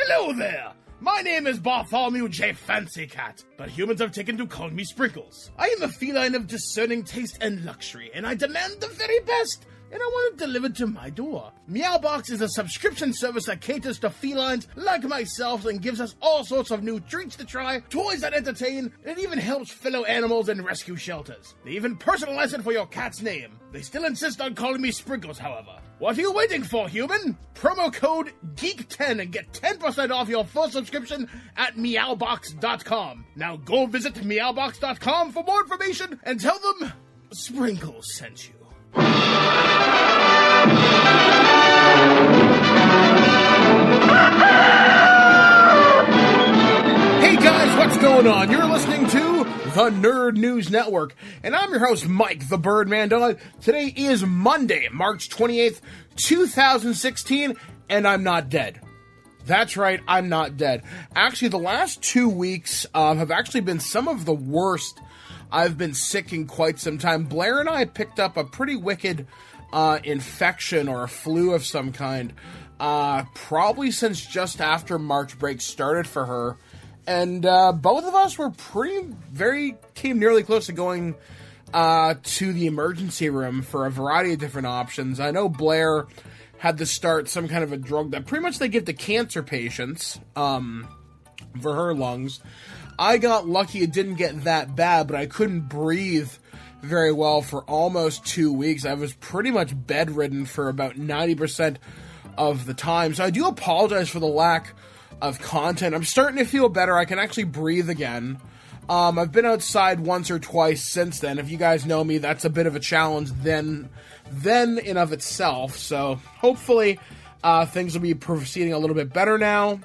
Hello there! My name is Bartholomew J. Fancy Cat, but humans have taken to calling me Sprinkles. I am a feline of discerning taste and luxury, and I demand the very best, and I want it delivered to my door. Meowbox is a subscription service that caters to felines like myself and gives us all sorts of new treats to try, toys that entertain, and it even helps fellow animals in rescue shelters. They even personalize it for your cat's name. They still insist on calling me Sprinkles, however. What are you waiting for, human? Promo code GEEK10 and get 10% off your full subscription at Meowbox.com. Now go visit Meowbox.com for more information and tell them Sprinkles sent you. Hey guys, what's going on? You're listening to the Nerd News Network, and I'm your host, Mike the Birdman Dog. Today is Monday, March 28th, 2016, and I'm not dead. That's right, I'm not dead. Actually, the last 2 weeks have actually been some of the worst I've been sick in quite some time. Blair and I picked up a pretty wicked infection or a flu of some kind, probably since just after March break started for her. And both of us were came nearly close to going to the emergency room for a variety of different options. I know Blair had to start some kind of a drug that pretty much they give to cancer patients for her lungs. I got lucky it didn't get that bad, but I couldn't breathe very well for almost 2 weeks. I was pretty much bedridden for about 90% of the time. So I do apologize for the lack of content. I'm starting to feel better. I can actually breathe again. I've been outside once or twice since then. If you guys know me, that's a bit of a challenge then in of itself. So hopefully things will be proceeding a little bit better now.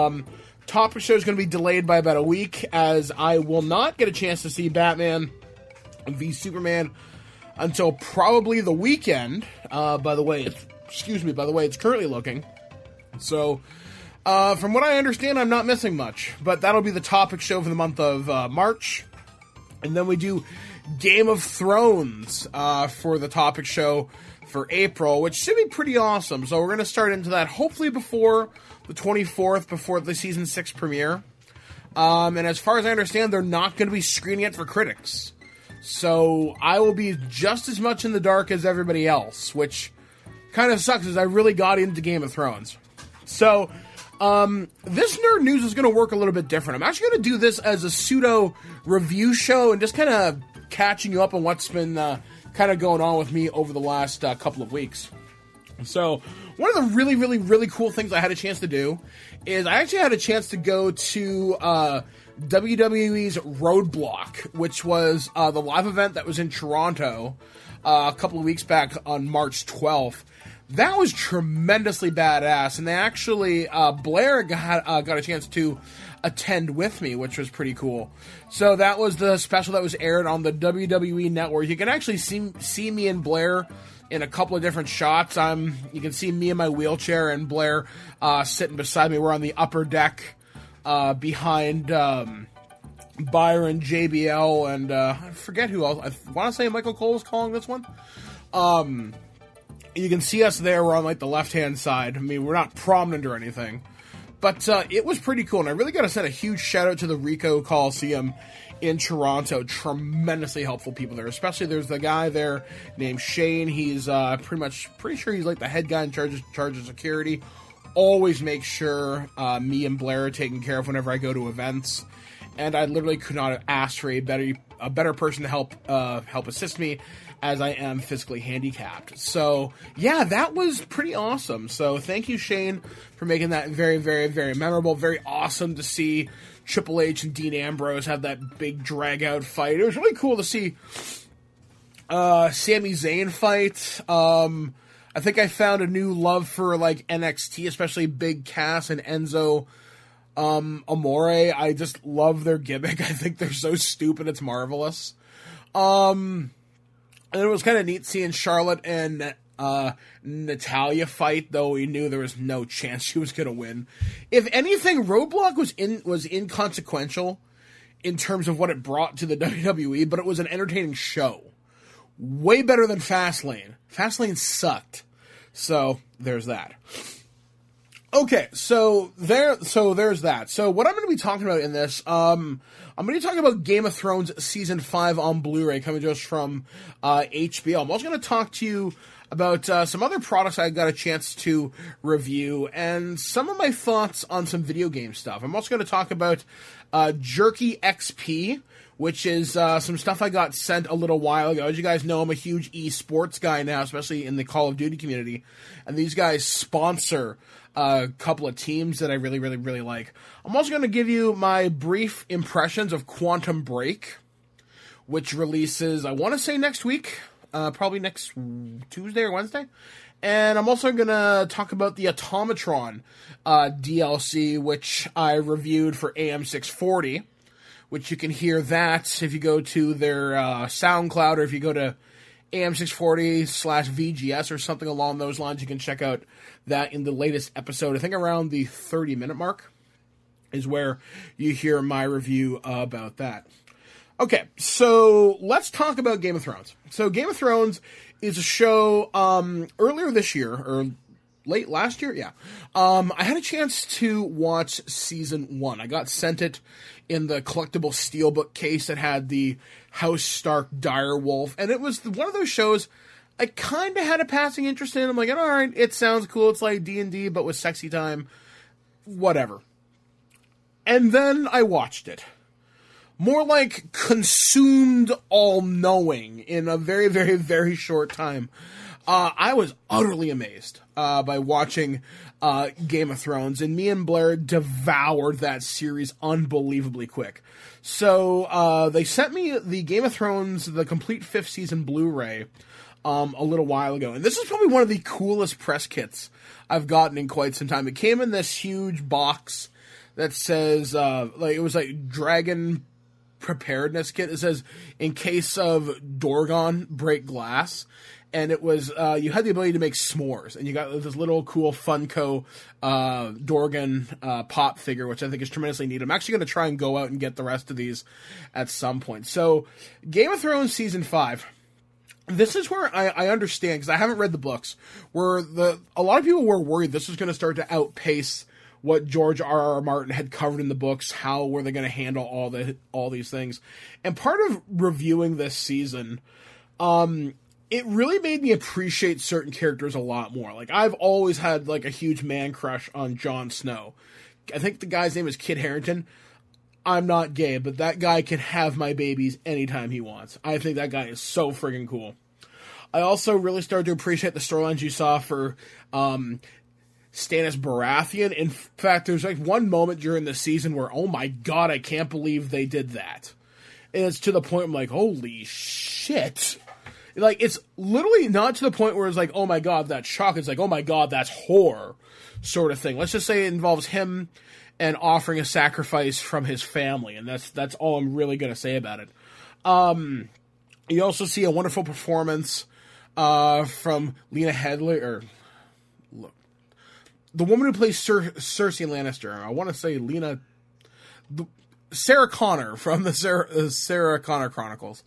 Topic show is going to be delayed by about a week, as I will not get a chance to see Batman v Superman until probably the weekend. By the way, it's currently looking. So, from what I understand, I'm not missing much, but that'll be the topic show for the month of March. And then we do Game of Thrones for the topic show for April, which should be pretty awesome. So we're going to start into that hopefully before the 24th, before the season 6 premiere. And as far as I understand, they're not going to be screening it for critics. So I will be just as much in the dark as everybody else, which kind of sucks, as I really got into Game of Thrones. So this Nerd News is going to work a little bit different. I'm actually going to do this as a pseudo review show and just kind of catching you up on what's been kind of going on with me over the last couple of weeks. So one of the really, really, really cool things I had a chance to do is I actually had a chance to go to WWE's Roadblock, which was the live event that was in Toronto a couple of weeks back on March 12th. That was tremendously badass, and they actually, Blair got a chance to attend with me, which was pretty cool. So that was the special that was aired on the WWE Network. You can actually see me and Blair in a couple of different shots. You can see me in my wheelchair and Blair sitting beside me. We're on the upper deck behind Byron, JBL, and I forget who else. I want to say Michael Cole was calling this one. You can see us there. We're on like the left-hand side. I mean, we're not prominent or anything. But it was pretty cool, and I really got to send a huge shout-out to the Ricoh Coliseum in Toronto. Tremendously helpful people there. Especially there's the guy there named Shane. He's pretty sure he's like the head guy in charge of security. Always make sure me and Blair are taken care of whenever I go to events. And I literally could not have asked for a better person to help assist me, as I am physically handicapped. So, yeah, that was pretty awesome. So, thank you, Shane, for making that very, very, very memorable. Very awesome to see Triple H and Dean Ambrose have that big drag-out fight. It was really cool to see Sami Zayn fight. I think I found a new love for, like, NXT, especially Big Cass and Enzo Amore. I just love their gimmick. I think they're so stupid, it's marvelous. And it was kind of neat seeing Charlotte and Natalya fight, though we knew there was no chance she was going to win. If anything, Roadblock was inconsequential in terms of what it brought to the WWE, but it was an entertaining show. Way better than Fastlane. Fastlane sucked. So, there's that. Okay, so there's that. So what I'm going to be talking about in this, I'm going to be talking about Game of Thrones Season 5 on Blu-ray, coming to us from HBO. I'm also going to talk to you about some other products I got a chance to review, and some of my thoughts on some video game stuff. I'm also going to talk about Jerky XP, which is some stuff I got sent a little while ago. As you guys know, I'm a huge esports guy now, especially in the Call of Duty community, and these guys sponsor a couple of teams that I really, really, really like. I'm also going to give you my brief impressions of Quantum Break, which releases, I want to say next week, probably next Tuesday or Wednesday. And I'm also going to talk about the Automatron DLC, which I reviewed for AM640, which you can hear that if you go to their SoundCloud, or if you go to AM640/VGS or something along those lines. You can check out that in the latest episode. I think around the 30-minute mark is where you hear my review about that. Okay, so let's talk about Game of Thrones. So Game of Thrones is a show earlier this year, or late last year, yeah. I had a chance to watch Season 1. I got sent it in the collectible steelbook case that had the House Stark direwolf, and it was one of those shows I kind of had a passing interest in. I'm like, all right, it sounds cool. It's like D&D, but with sexy time. Whatever. And then I watched it. More like consumed all-knowing in a very, very, very short time. I was utterly amazed by watching Game of Thrones, and me and Blair devoured that series unbelievably quick. So they sent me the Game of Thrones, the complete 5th season Blu-ray, a little while ago. And this is probably one of the coolest press kits I've gotten in quite some time. It came in this huge box that says, it was like Dragon Preparedness Kit. It says, in case of Dorgon, break glass. And it was, you had the ability to make s'mores, and you got this little cool Funko Dorgan pop figure, which I think is tremendously neat. I'm actually going to try and go out and get the rest of these at some point. So, Game of Thrones Season 5. This is where I understand, because I haven't read the books, where a lot of people were worried this was going to start to outpace what George R.R. Martin had covered in the books. How were they going to handle all these things? And part of reviewing this season, it really made me appreciate certain characters a lot more. Like, I've always had, like, a huge man crush on Jon Snow. I think the guy's name is Kit Harington. I'm not gay, but that guy can have my babies anytime he wants. I think that guy is so friggin' cool. I also really started to appreciate the storylines you saw for Stannis Baratheon. In fact, there's like one moment during the season where, oh my god, I can't believe they did that. And it's to the point I'm like, holy shit. Like, it's literally not to the point where it's like, oh my god, that's shock. It's like, oh my god, that's horror sort of thing. Let's just say it involves him and offering a sacrifice from his family, and that's all I'm really going to say about it. You also see a wonderful performance from Lena Headey, or look, the woman who plays Cersei Lannister. I want to say Sarah Connor from the Sarah Connor Chronicles.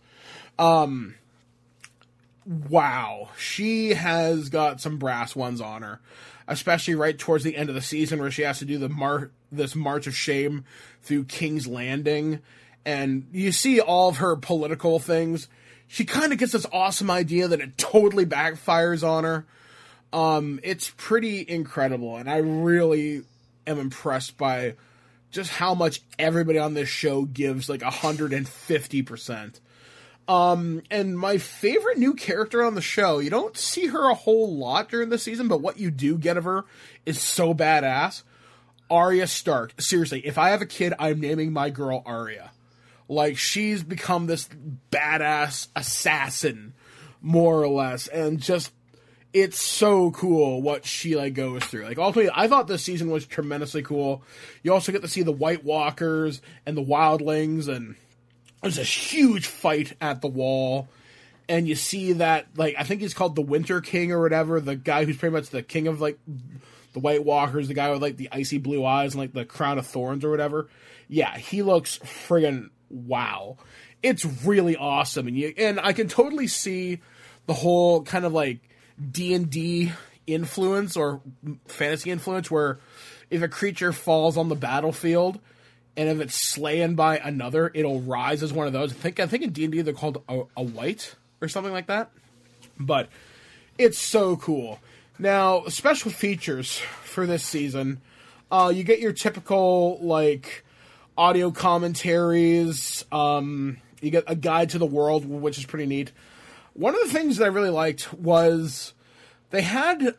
Wow, she has got some brass ones on her, especially right towards the end of the season where she has to do this march of shame through King's Landing, and you see all of her political things. She kind of gets this awesome idea that it totally backfires on her. It's pretty incredible, and I really am impressed by just how much everybody on this show gives, like 150%. And my favorite new character on the show, you don't see her a whole lot during the season, but what you do get of her is so badass. Arya Stark. Seriously, if I have a kid, I'm naming my girl Arya. Like, she's become this badass assassin, more or less, and just, it's so cool what she, like, goes through. Like, ultimately, I thought this season was tremendously cool. You also get to see the White Walkers and the Wildlings, and there's a huge fight at the Wall, and you see that, like, I think he's called the Winter King or whatever, the guy who's pretty much the king of, like, the White Walkers, the guy with, like, the icy blue eyes and, like, the crown of thorns or whatever. Yeah, he looks friggin' wow. It's really awesome, and I can totally see the whole kind of, like, D&D influence or fantasy influence where if a creature falls on the battlefield and if it's slain by another, it'll rise as one of those. I think in D&D they're called a wight or something like that. But it's so cool. Now, special features for this season, you get your typical, like, audio commentaries, you get a guide to the world, which is pretty neat. One of the things that I really liked was they had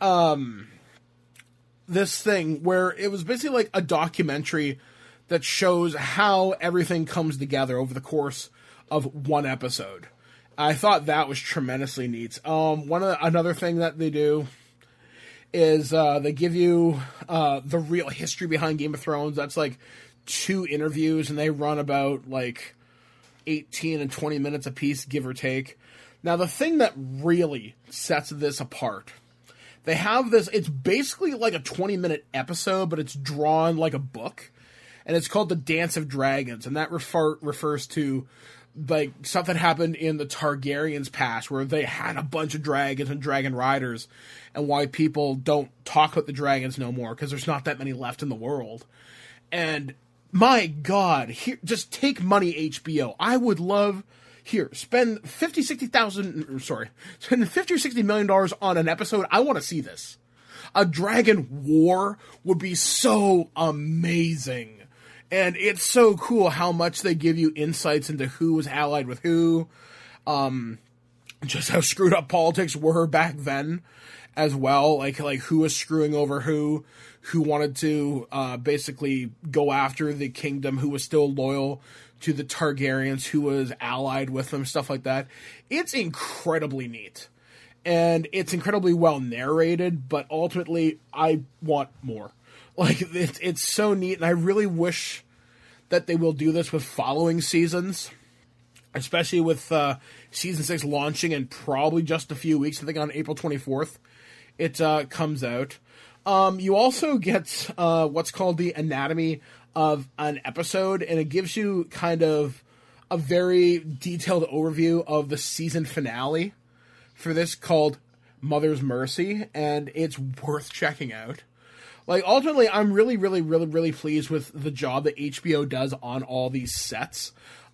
this thing where it was basically like a documentary that shows how everything comes together over the course of one episode. I thought that was tremendously neat. Another thing that they do is they give you the real history behind Game of Thrones. That's like 2 interviews, and they run about like 18 and 20 minutes a piece, give or take. Now, the thing that really sets this apart, they have this, it's basically like a 20-minute episode, but it's drawn like a book, and it's called The Dance of Dragons, and that refers to like stuff that happened in the Targaryens' past, where they had a bunch of dragons and dragon riders, and why people don't talk about the dragons no more, because there's not that many left in the world. And my God, here, just take money, HBO. I would love, spend spend $50 or $60 million on an episode. I want to see this. A dragon war would be so amazing. And it's so cool how much they give you insights into who was allied with who, just how screwed up politics were back then as well, like who was screwing over who wanted to basically go after the kingdom, who was still loyal to the Targaryens, who was allied with them, stuff like that. It's incredibly neat. And it's incredibly well narrated, but ultimately, I want more. Like, it's so neat, and I really wish that they will do this with following seasons, especially with Season 6 launching in probably just a few weeks. I think on April 24th it comes out. You also get what's called the anatomy of an episode, and it gives you kind of a very detailed overview of the season finale for this, called Mother's Mercy, and it's worth checking out. Like, ultimately, I'm really, really, really, really pleased with the job that HBO does on all these sets.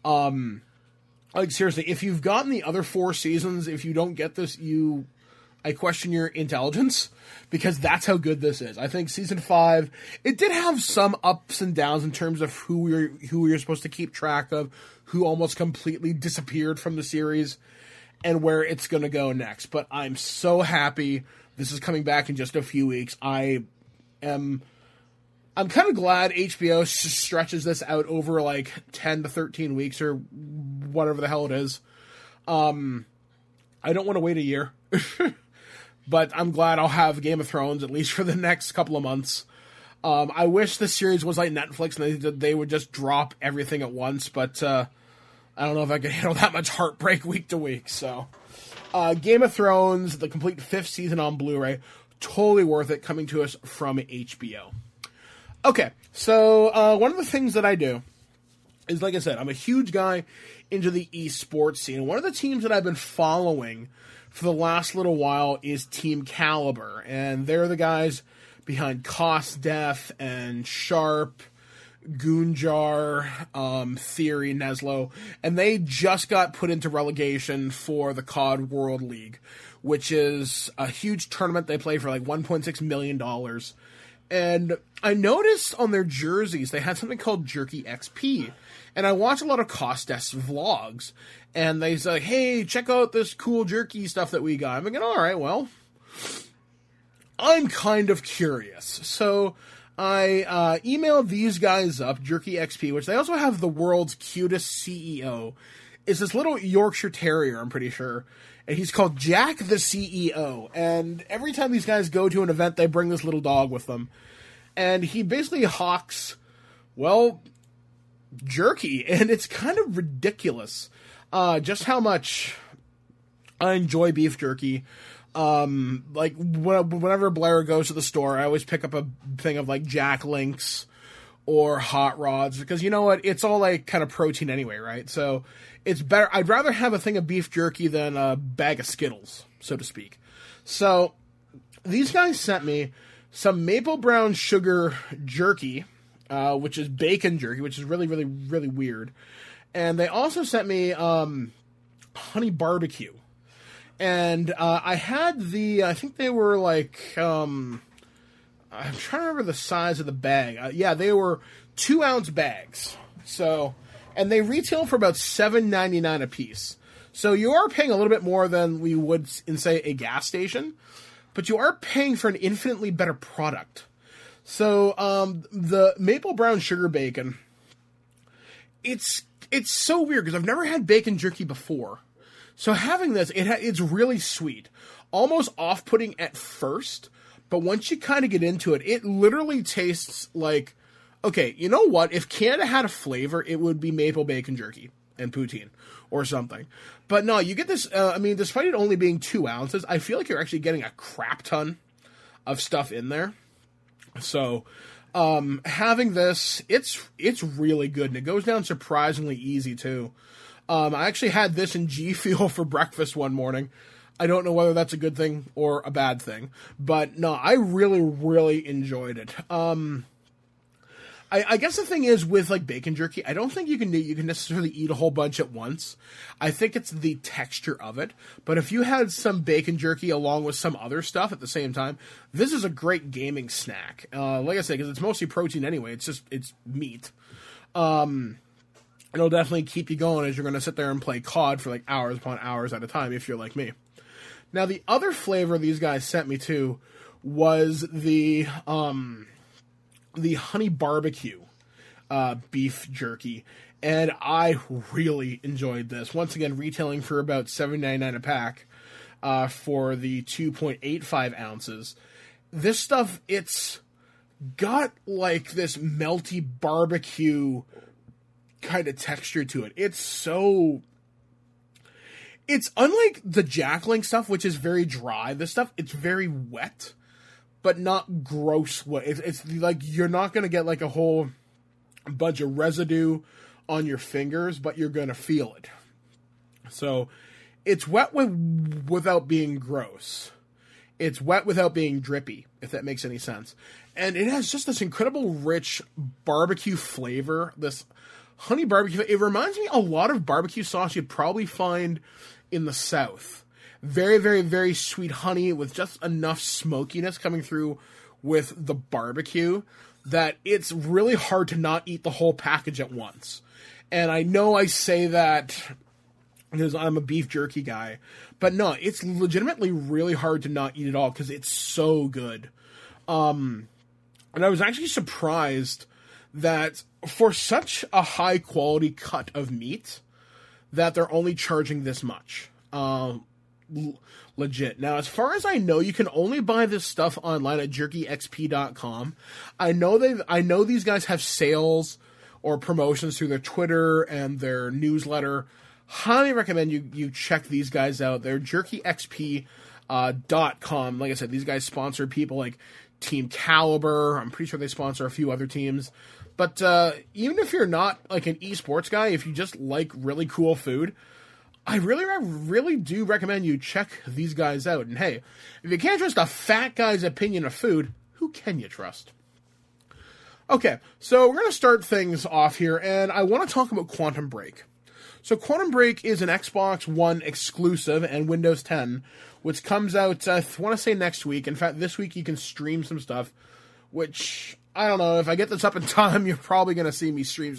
Like, seriously, if you've gotten the other 4 seasons, if you don't get this, I question your intelligence, because that's how good this is. I think Season 5, it did have some ups and downs in terms of who we were supposed to keep track of, who almost completely disappeared from the series, and where it's going to go next. But I'm so happy this is coming back in just a few weeks. I'm kind of glad HBO stretches this out over like 10 to 13 weeks or whatever the hell it is. I don't want to wait a year, but I'm glad I'll have Game of Thrones at least for the next couple of months. I wish the series was like Netflix and they would just drop everything at once, but I don't know if I could handle that much heartbreak week to week. So, Game of Thrones, the complete 5th season on Blu-ray, totally worth it, coming to us from HBO. Okay, so one of the things that I do is, like I said, I'm a huge guy into the esports scene. One of the teams that I've been following for the last little while is Team Caliber, and they're the guys behind Costdef and Sharp, Goonjar, Theory, Neslo, and they just got put into relegation for the COD World League, which is a huge tournament they play for like $1.6 million. And I noticed on their jerseys they had something called Jerky XP, and I watch a lot of Costdef's vlogs, and they say, hey, check out this cool jerky stuff that we got. I'm thinking, alright, well, I'm kind of curious. So I emailed these guys up, Jerky XP, which they also have the world's cutest CEO. It's this little Yorkshire Terrier, I'm pretty sure. And he's called Jack the CEO. And every time these guys go to an event, they bring this little dog with them. And he basically hawks, well, jerky. And it's kind of ridiculous just how much I enjoy beef jerky. Like, whenever Blair goes to the store, I always pick up a thing of, like, Jack Links or Hot Rods, because you know what? It's all, like, kind of protein anyway, right? So, it's better. I'd rather have a thing of beef jerky than a bag of Skittles, so to speak. So, these guys sent me some maple brown sugar jerky, which is bacon jerky, which is really, really, really weird. And they also sent me honey barbecue. And I had I think they were like, I'm trying to remember the size of the bag. Yeah, they were 2-ounce bags. So, and they retail for about $7.99 a piece. So you are paying a little bit more than we would in, say, a gas station, but you are paying for an infinitely better product. So, the maple brown sugar bacon, it's so weird because I've never had bacon jerky before. So having this, it's really sweet, almost off-putting at first, but once you kind of get into it, it literally tastes like, okay, you know what? If Canada had a flavor, it would be maple bacon jerky and poutine or something. But no, you get this, despite it only being 2 ounces, I feel like you're actually getting a crap ton of stuff in there. So, having this, it's really good, and it goes down surprisingly easy, too. I actually had this in G Fuel for breakfast one morning. I don't know whether that's a good thing or a bad thing, but no, I really, really enjoyed it. I guess the thing is with like bacon jerky, I don't think you can necessarily eat a whole bunch at once. I think it's the texture of it. But if you had some bacon jerky along with some other stuff at the same time, this is a great gaming snack. Like I said, because it's mostly protein anyway. It's meat. It'll definitely keep you going as you're going to sit there and play COD for like hours upon hours at a time if you're like me. Now the other flavor these guys sent me to was the honey barbecue beef jerky, and I really enjoyed this. Once again, retailing for about $7.99 a pack for the 2.85 ounces. This stuff, it's got like this melty barbecue kind of texture to it. It's unlike the Jack Link stuff, which is very dry. This stuff, it's very wet, but not gross wet. It's like you're not going to get like a whole bunch of residue on your fingers, but you're going to feel it. So it's wet without being gross. It's wet without being drippy, if that makes any sense. And it has just this incredible rich barbecue flavor, this honey barbecue. It reminds me a lot of barbecue sauce you'd probably find in the South. Very, very, very sweet honey with just enough smokiness coming through with the barbecue that it's really hard to not eat the whole package at once. And I know I say that because I'm a beef jerky guy, but no, it's legitimately really hard to not eat it all because it's so good. And I was actually surprised that for such a high quality cut of meat that they're only charging this much. Legit. Now, as far as I know, you can only buy this stuff online at jerkyxp.com. I know these guys have sales or promotions through their Twitter and their newsletter. Highly recommend you check these guys out. They're jerkyxp.com. Like I said, these guys sponsor people like Team Caliber. I'm pretty sure they sponsor a few other teams. But even if you're not like an esports guy, if you just like really cool food, I really do recommend you check these guys out. And hey, if you can't trust a fat guy's opinion of food, who can you trust? Okay, so we're going to start things off here, and I want to talk about Quantum Break. So Quantum Break is an Xbox One exclusive and Windows 10, which comes out, I want to say next week. In fact, this week you can stream some stuff, which, I don't know, if I get this up in time, you're probably going to see me stream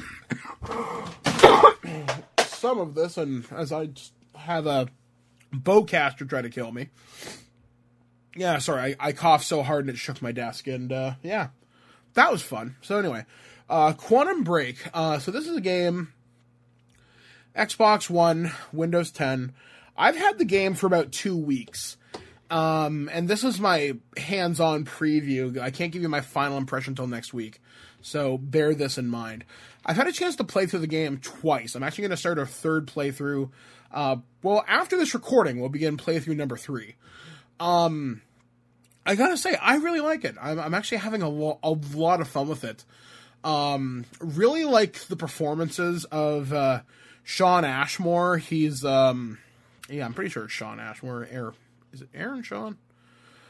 some of this, and as I just have a bowcaster try to kill me. Yeah, sorry, I coughed so hard and it shook my desk, and yeah, that was fun. So anyway, Quantum Break. So this is a game, Xbox One, Windows 10. I've had the game for about 2 weeks, and this is my hands-on preview. I can't give you my final impression until next week, so bear this in mind. I've had a chance to play through the game twice. I'm actually going to start a third playthrough. Well, after this recording, we'll begin playthrough number 3. I gotta say, I really like it. I'm actually having a lot of fun with it. Really like the performances of Sean Ashmore. He's, yeah, I'm pretty sure it's Sean Ashmore. Is it Aaron Sean?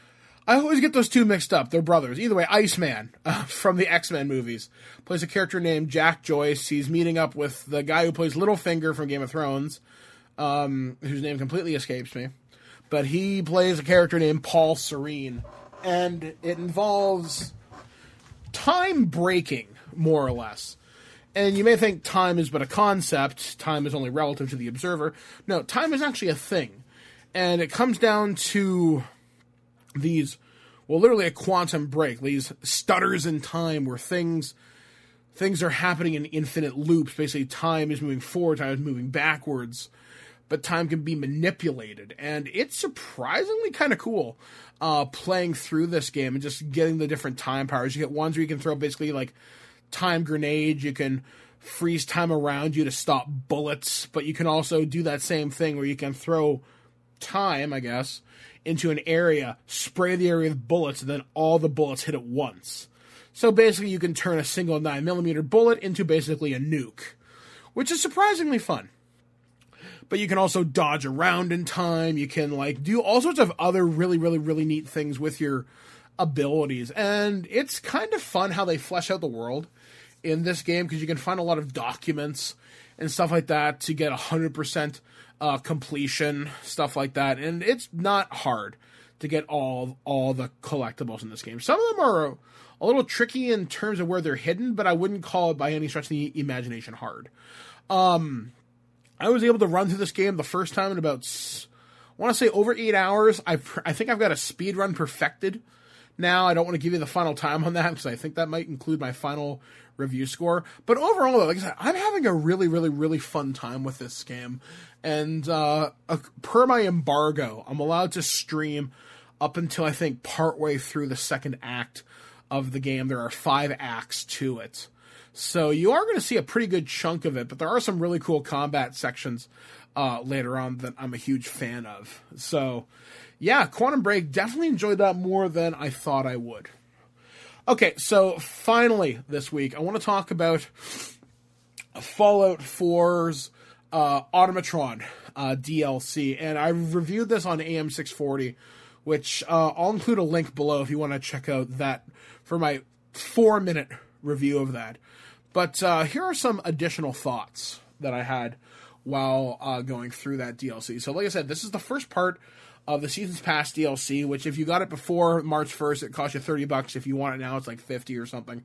I always get those two mixed up. They're brothers. Either way, Iceman from the X-Men movies plays a character named Jack Joyce. He's meeting up with the guy who plays Littlefinger from Game of Thrones, whose name completely escapes me. But he plays a character named Paul Serene. And it involves time breaking, more or less. And you may think time is but a concept. Time is only relative to the observer. No, time is actually a thing. And it comes down to these, well, literally a quantum break, these stutters in time where things are happening in infinite loops. Basically, time is moving forward, time is moving backwards, but time can be manipulated. And it's surprisingly kind of cool playing through this game and just getting the different time powers. You get ones where you can throw basically like time grenades, you can freeze time around you to stop bullets, but you can also do that same thing where you can throw time, I guess, into an area, spray the area with bullets, and then all the bullets hit at once. So basically you can turn a single 9mm bullet into basically a nuke, which is surprisingly fun. But you can also dodge around in time, you can like do all sorts of other really, really, really neat things with your abilities, and it's kind of fun how they flesh out the world in this game, because you can find a lot of documents and stuff like that to get 100% completion, stuff like that, and it's not hard to get all the collectibles in this game. Some of them are a little tricky in terms of where they're hidden, but I wouldn't call it by any stretch of the imagination hard. I was able to run through this game the first time in about, I want to say, over 8 hours. I think I've got a speed run perfected now. I don't want to give you the final time on that because I think that might include my final review score. But overall, like I said, I'm having a really, really, really fun time with this game. And per my embargo, I'm allowed to stream up until I think partway through the second act of the game. There are 5 acts to it. So you are going to see a pretty good chunk of it, but there are some really cool combat sections later on that I'm a huge fan of. So yeah, Quantum Break, definitely enjoyed that more than I thought I would. Okay, so finally this week, I want to talk about Fallout 4's Automatron DLC, and I reviewed this on AM640, which I'll include a link below if you want to check out that for my 4-minute review of that. But here are some additional thoughts that I had while going through that DLC. So like I said, this is the first part of the Seasons Pass DLC, which if you got it before March 1st, it cost you $30. If you want it now, it's like $50 or something.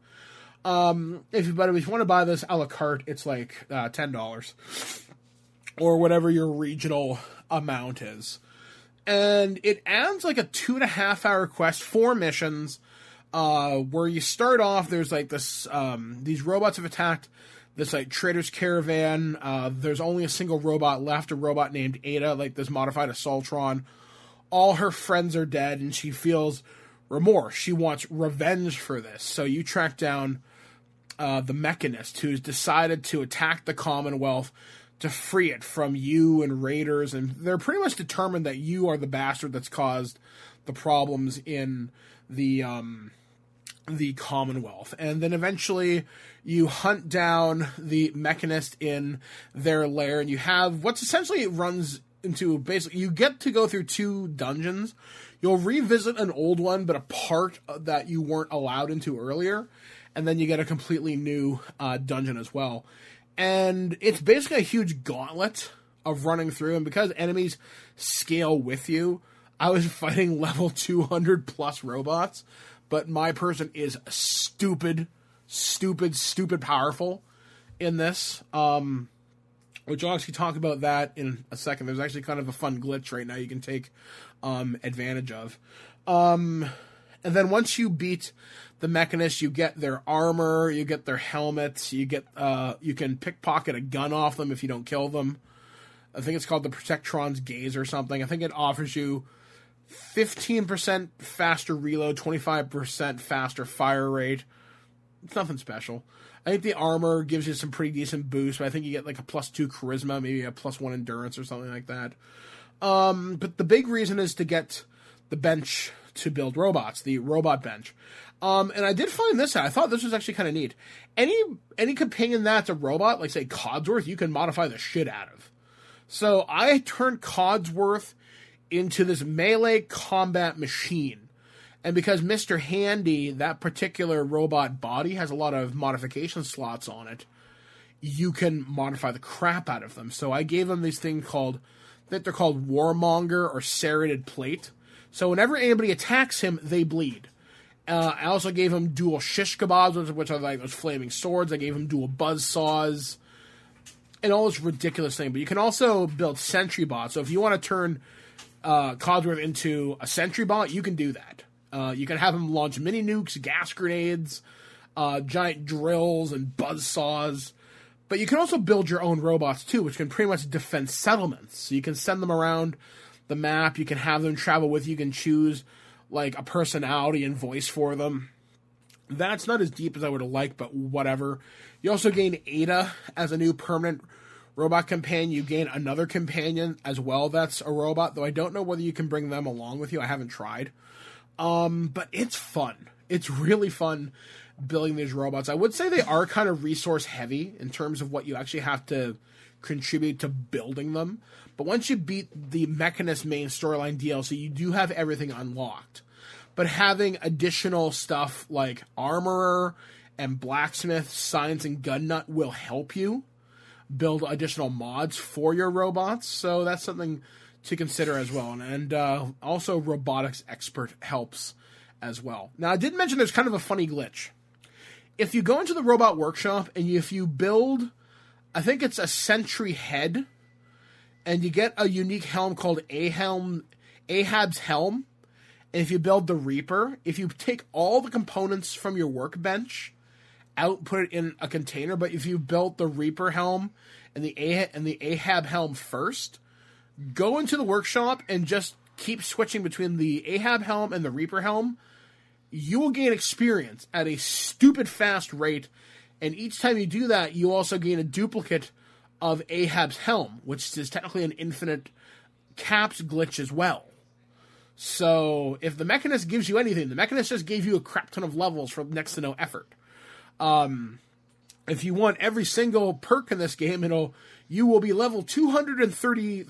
If you want to buy this a la carte, it's like $10 or whatever your regional amount is. And it adds like a 2.5-hour quest, 4 missions, where you start off, there's like this, these robots have attacked this like trader's caravan. There's only a single robot left, a robot named Ada, like this modified Assaultron. All her friends are dead, and she feels remorse. She wants revenge for this. So you track down the Mechanist, who's decided to attack the Commonwealth to free it from you and raiders, and they're pretty much determined that you are the bastard that's caused the problems in the Commonwealth. And then eventually you hunt down the Mechanist in their lair, and you have what's essentially runs into basically, you get to go through 2 dungeons. You'll revisit an old one, but a part that you weren't allowed into earlier, and then you get a completely new dungeon as well. And it's basically a huge gauntlet of running through, and because enemies scale with you, I was fighting level 200 plus robots, but my person is stupid powerful in this. Which I'll actually talk about that in a second. There's actually kind of a fun glitch right now you can take advantage of. And then once you beat the Mechanist, you get their armor, you get their helmets, you can pickpocket a gun off them if you don't kill them. I think it's called the Protectron's Gaze or something. I think it offers you 15% faster reload, 25% faster fire rate. It's nothing special. I think the armor gives you some pretty decent boost, but I think you get like a +2 charisma, maybe a +1 endurance or something like that. But the big reason is to get the bench to build robots, the robot bench. And I did find this out. I thought this was actually kind of neat. Any companion that's a robot, like say Codsworth, you can modify the shit out of. So I turned Codsworth into this melee combat machine. And because Mr. Handy, that particular robot body, has a lot of modification slots on it, you can modify the crap out of them. So I gave them these things they're called Warmonger or Serrated Plate. So whenever anybody attacks him, they bleed. I also gave him dual shish kebabs, which are like those flaming swords. I gave him dual buzz saws. And all this ridiculous thing. But you can also build sentry bots. So if you want to turn Codsworth into a sentry bot, you can do that. You can have him launch mini nukes, gas grenades, giant drills, and buzz saws. But you can also build your own robots, too, which can pretty much defend settlements. So you can send them around the map. You can have them travel with you. You can choose, like, a personality and voice for them. That's not as deep as I would have liked, but whatever. You also gain Ada as a new permanent robot companion. You gain another companion as well that's a robot, though I don't know whether you can bring them along with you. I haven't tried. But it's fun. It's really fun building these robots. I would say they are kind of resource heavy in terms of what you actually have to contribute to building them. But once you beat the Mechanist main storyline DLC, you do have everything unlocked. But having additional stuff like Armorer and Blacksmith, Science, and Gun Nut will help you build additional mods for your robots. So that's something to consider as well. And also Robotics Expert helps as well. Now, I did mention there's kind of a funny glitch. If you go into the Robot Workshop and if you build, I think it's a Sentry Head, and you get a unique helm called Ahab's Helm, and if you build the Reaper, if you take all the components from your workbench out, put it in a container, but if you built the Reaper helm and the Ahab helm first, go into the workshop and just keep switching between the Ahab helm and the Reaper helm, you will gain experience at a stupid fast rate, and each time you do that, you also gain a duplicate of Ahab's helm, which is technically an infinite caps glitch as well. So, if the Mechanist gives you anything, the Mechanist just gave you a crap ton of levels for next to no effort. If you want every single perk in this game, you will be level 230,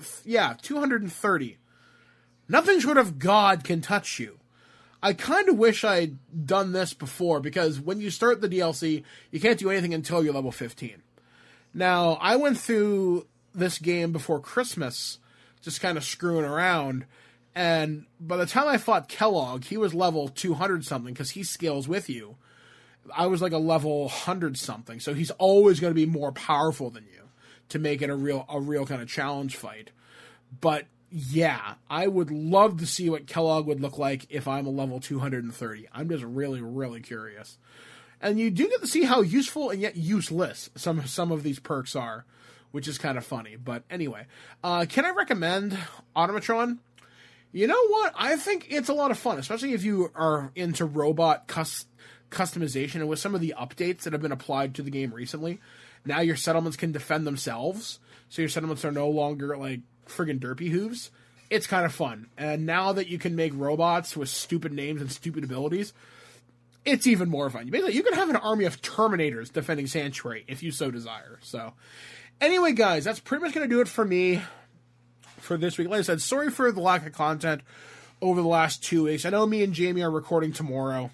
230. Nothing short of God can touch you. I kind of wish I'd done this before, because when you start the DLC, you can't do anything until you're level 15. Now, I went through this game before Christmas, just kind of screwing around, and by the time I fought Kellogg, he was level 200-something, because he scales with you. I was like a level 100-something, so he's always going to be more powerful than you to make it a real kind of challenge fight. But yeah, I would love to see what Kellogg would look like if I'm a level 230. I'm just really, really curious. And you do get to see how useful and yet useless some of these perks are, which is kind of funny. But anyway, can I recommend Automatron? You know what? I think it's a lot of fun, especially if you are into robot customization, and with some of the updates that have been applied to the game recently. Now your settlements can defend themselves, so your settlements are no longer like friggin' derpy hooves. It's kind of fun. And now that you can make robots with stupid names and stupid abilities, it's even more fun. Basically, you can have an army of Terminators defending Sanctuary if you so desire. So, anyway, guys, that's pretty much going to do it for me for this week. Like I said, sorry for the lack of content over the last 2 weeks. I know me and Jamie are recording tomorrow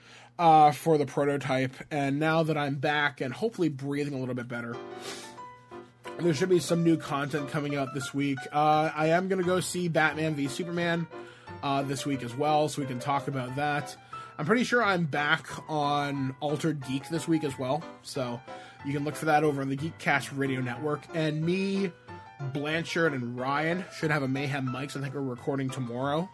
for the prototype, and now that I'm back and hopefully breathing a little bit better, there should be some new content coming out this week. I am going to go see Batman v Superman this week as well, so we can talk about that. I'm pretty sure I'm back on Altered Geek this week as well, so you can look for that over on the Geekcast Radio Network. And me, Blanchard, and Ryan should have a Mayhem Mics. I think we're recording tomorrow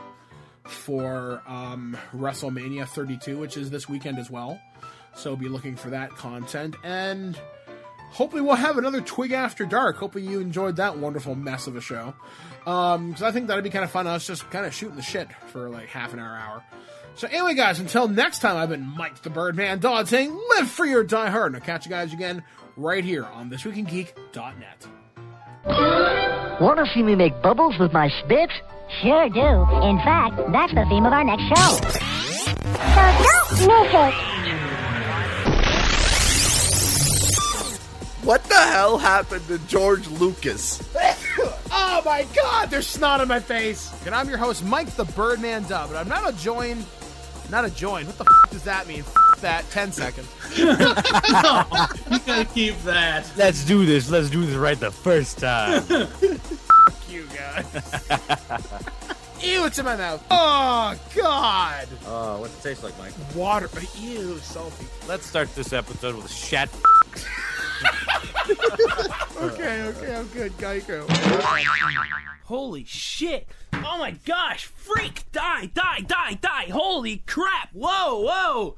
for WrestleMania 32, which is this weekend as well. So be looking for that content. And hopefully we'll have another Twig After Dark. Hopefully you enjoyed that wonderful mess of a show. Because I think that'd be kind of fun. I was just kind of shooting the shit for like half an hour. So anyway, guys, until next time, I've been Mike the Birdman Dodd saying, live free or die hard. And I'll catch you guys again right here on ThisWeekInGeek.net. Want to see me make bubbles with my spit? Sure do. In fact, that's the theme of our next show. So don't miss it. What the hell happened to George Lucas? Oh my God, there's snot on my face. And I'm your host, Mike the Birdman Dub, and I'm now joined not a join. What the f*** does that mean? F*** that. 10 seconds. No, you gotta keep that. Let's do this. Let's do this right the first time. You guys. Ew, it's in my mouth. Oh, God. What's it taste like, Mike? Water. Ew, salty. Let's start this episode with a shat. Okay, I'm good. Geico. Holy shit. Oh my gosh. Freak. Die. Holy crap. Whoa.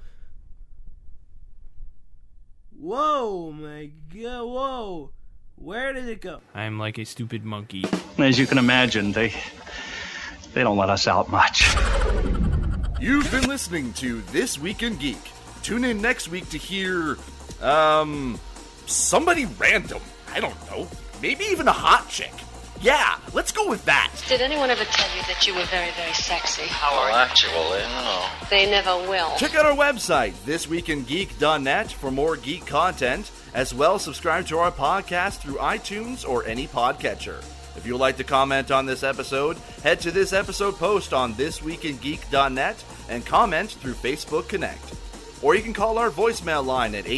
Whoa, my God. Whoa. Where did it go? I'm like a stupid monkey. As you can imagine, they don't let us out much. You've been listening to This Week in Geek. Tune in next week to hear, somebody random. I don't know. Maybe even a hot chick. Yeah, let's go with that. Did anyone ever tell you that you were very, very sexy? Well, actually, no. They never will. Check out our website, thisweekingeek.net, for more geek content. As well, subscribe to our podcast through iTunes or any podcatcher. If you'd like to comment on this episode, head to this episode post on thisweekingeek.net and comment through Facebook Connect. Or you can call our voicemail line at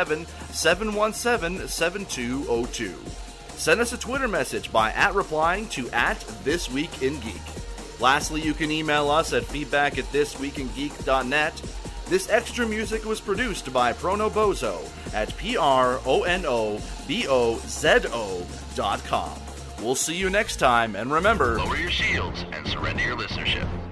817-717-7202. Send us a Twitter message by replying to @thisweekingeek. Lastly, you can email us at feedback@thisweekingeek.net. This extra music was produced by Pronobozo at pronobozo.com. We'll see you next time, and remember, Lower your shields and surrender your listenership.